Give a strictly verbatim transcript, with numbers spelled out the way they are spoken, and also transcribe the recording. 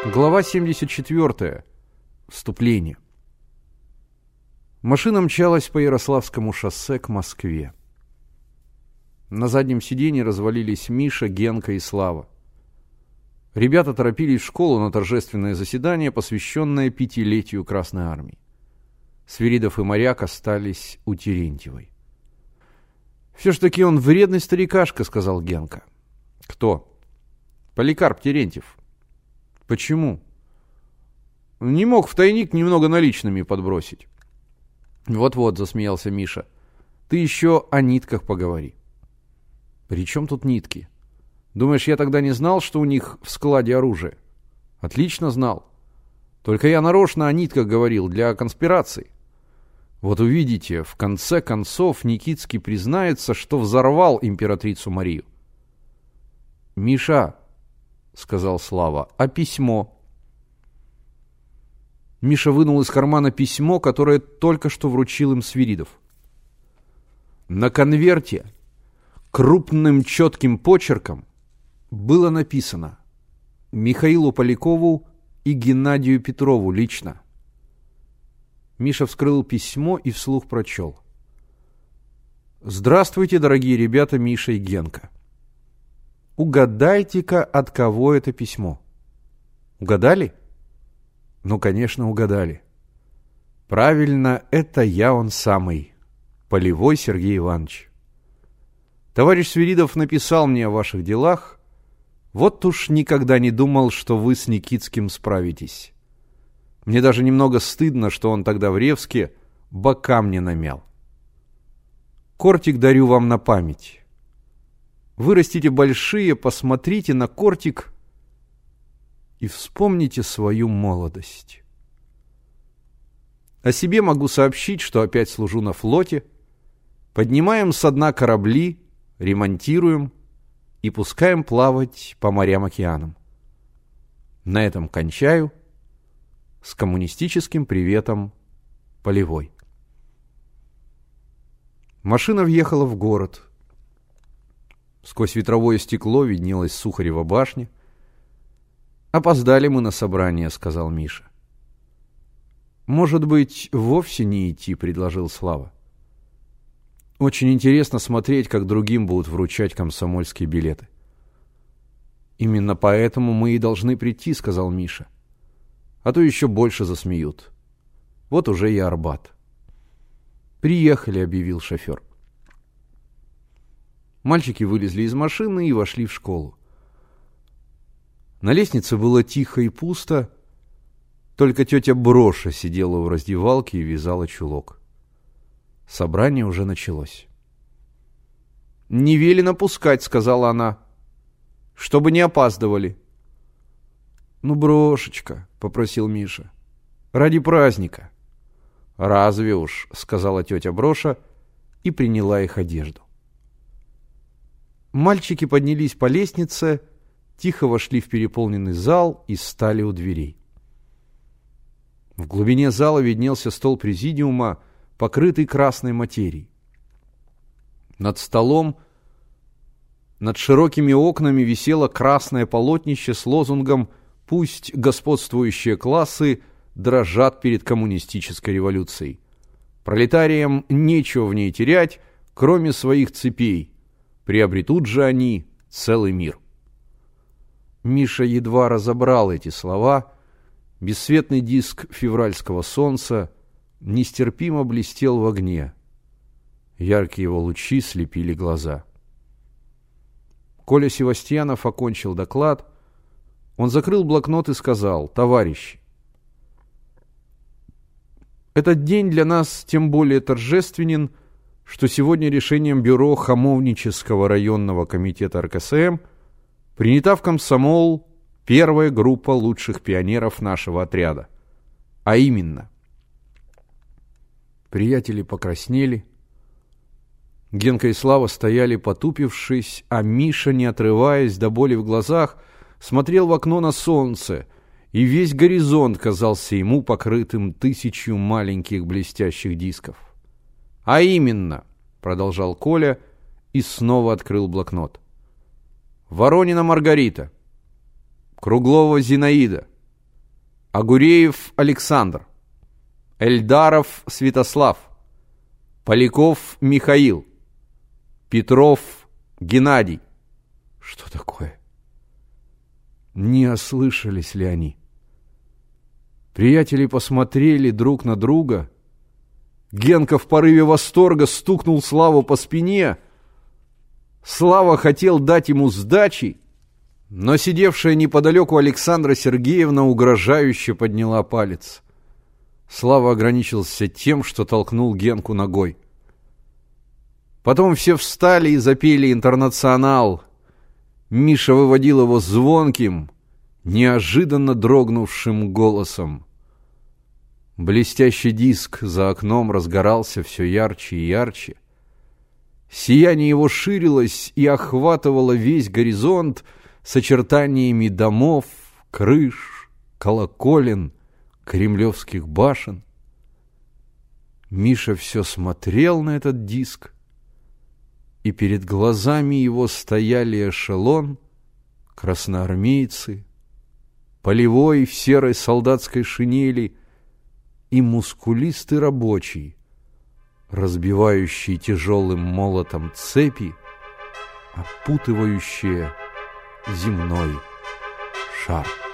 Глава семьдесят четвёртая. Вступление. Машина мчалась по Ярославскому шоссе к Москве. На заднем сиденье развалились Миша, Генка и Слава. Ребята торопились в школу на торжественное заседание, посвященное пятилетию Красной Армии. Свиридов и Моряк остались у Терентьевой. «Все ж таки он вредный старикашка», — сказал Генка. «Кто?» «Поликарп Терентьев». «Почему?» «Не мог в тайник немного наличными подбросить». «Вот-вот», — засмеялся Миша. «Ты еще о нитках поговори». «При чем тут нитки? Думаешь, я тогда не знал, что у них в складе оружие?» «Отлично знал. Только я нарочно о нитках говорил, для конспирации. Вот увидите, в конце концов Никитский признается, что взорвал императрицу Марию». «Миша», — сказал Слава, — «а письмо?» Миша вынул из кармана письмо, которое только что вручил им Свиридов. На конверте крупным четким почерком было написано: «Михаилу Полякову и Геннадию Петрову лично». Миша вскрыл письмо и вслух прочел: «Здравствуйте, дорогие ребята Миша и Генка. Угадайте-ка, от кого это письмо». Угадали? Ну, конечно, угадали. Правильно, это я, он самый, Полевой Сергей Иванович. Товарищ Свиридов написал мне о ваших делах. Вот уж никогда не думал, что вы с Никитским справитесь. Мне даже немного стыдно, что он тогда в Ревске бока мне намял. Кортик дарю вам на память. Вырастите большие, посмотрите на кортик и вспомните свою молодость. О себе могу сообщить, что опять служу на флоте. Поднимаем со дна корабли, ремонтируем и пускаем плавать по морям-океанам. На этом кончаю. С коммунистическим приветом, Полевой. Машина въехала в город. Сквозь ветровое стекло виднелась Сухарева башня. «Опоздали мы на собрание», — сказал Миша. «Может быть, вовсе не идти», — предложил Слава. «Очень интересно смотреть, как другим будут вручать комсомольские билеты». «Именно поэтому мы и должны прийти», — сказал Миша. «А то еще больше засмеют. Вот уже и Арбат». «Приехали», — объявил шофер. Мальчики вылезли из машины и вошли в школу. На лестнице было тихо и пусто, только тетя Броша сидела у раздевалки и вязала чулок. Собрание уже началось. «Не велено пускать», — сказала она, — «чтобы не опаздывали». «Ну, Брошечка», — попросил Миша, — «ради праздника». «Разве уж», — сказала тетя Броша и приняла их одежду. Мальчики поднялись по лестнице, тихо вошли в переполненный зал и стали у дверей. В глубине зала виднелся стол президиума, покрытый красной материей. Над столом, над широкими окнами висело красное полотнище с лозунгом «Пусть господствующие классы дрожат перед коммунистической революцией. Пролетариям нечего в ней терять, кроме своих цепей. Приобретут же они целый мир». Миша едва разобрал эти слова. Бесцветный диск февральского солнца нестерпимо блестел в огне. Яркие его лучи слепили глаза. Коля Севастьянов окончил доклад. Он закрыл блокнот и сказал: «Товарищи, этот день для нас тем более торжественен, что сегодня решением бюро Хамовнического районного комитета эр ка эс эм принята в комсомол первая группа лучших пионеров нашего отряда. А именно...» Приятели покраснели. Генка и Слава стояли потупившись, а Миша, не отрываясь до боли в глазах, смотрел в окно на солнце, и весь горизонт казался ему покрытым тысячью маленьких блестящих дисков. «А именно», — продолжал Коля и снова открыл блокнот, «Воронина Маргарита, Круглова Зинаида, Агуреев Александр, Эльдаров Святослав, Поляков Михаил, Петров Геннадий. Что такое? Не ослышались ли они? Приятели посмотрели друг на друга. Генка в порыве восторга стукнул Славу по спине. Слава хотел дать ему сдачи, но сидевшая неподалеку Александра Сергеевна угрожающе подняла палец. Слава ограничился тем, что толкнул Генку ногой. Потом все встали и запели «Интернационал». Миша выводил его звонким, неожиданно дрогнувшим голосом. Блестящий диск за окном разгорался все ярче и ярче. Сияние его ширилось и охватывало весь горизонт с очертаниями домов, крыш, колоколен, кремлевских башен. Миша все смотрел на этот диск, и перед глазами его стояли эшелон, красноармейцы, полевой в серой солдатской шинели и мускулистый рабочий, разбивающий тяжелым молотом цепи, опутывающие земной шар.